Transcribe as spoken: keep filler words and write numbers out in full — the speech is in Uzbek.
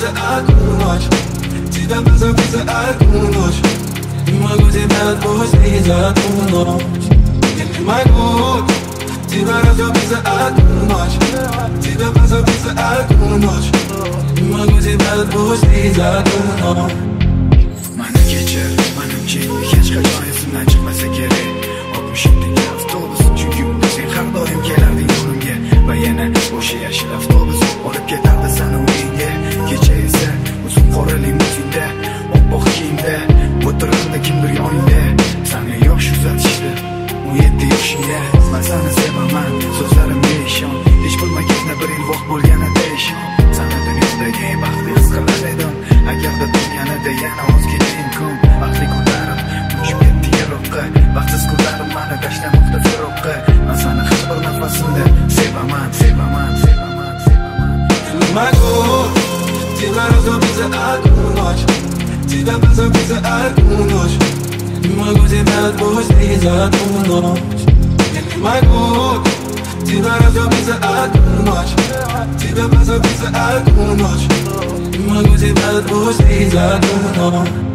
пицца одну ночь. Тебя позову за одну ночь. Не могу тебя отпустить за одну ночь. Я не могу тебя разлюбить за одну ночь. Тебя позову за одну ночь. Не могу тебя отпустить за одну ночь. Mani kechir, manimcha hech qachon esimdan chiqmasa kerak. oltmish yettinchi avtobus, chunki unda sen har doim kelarding yonimga. Va yana o'sha yashil avtobus olib ketardi seni uyingga. Kecha esa uzun qora limuzinda, oppoq kiyimda o'tirardi kimdir yoningda. Sani yosh uzatishdi o'n yetti yoshingda. Men seni sevaman, so'zlarimga ishon. Hech bo'lmaganda bir yil vaqt bo'lganida ishon. Seni dunyodagi eng baxtli his qilar edim. Agarda dunyoda yana ozgina imkon, baxtli kunlarim uchib ketdi yiroqqa. Baxtsiz kunlarim meni tashlamoqda firoqqa. Men seni har bir nafasimda sevaman, sevaman, sevaman, sevaman. Не могу тебя разлюбить за одну ночь. Тебя позову за одну ночь. Не могу тебя отпустить за одну ночь. Я не могу тебя разлюбить за одну ночь. Тебя позову за одну ночь. Не могу тебя отпустить за одну ночь.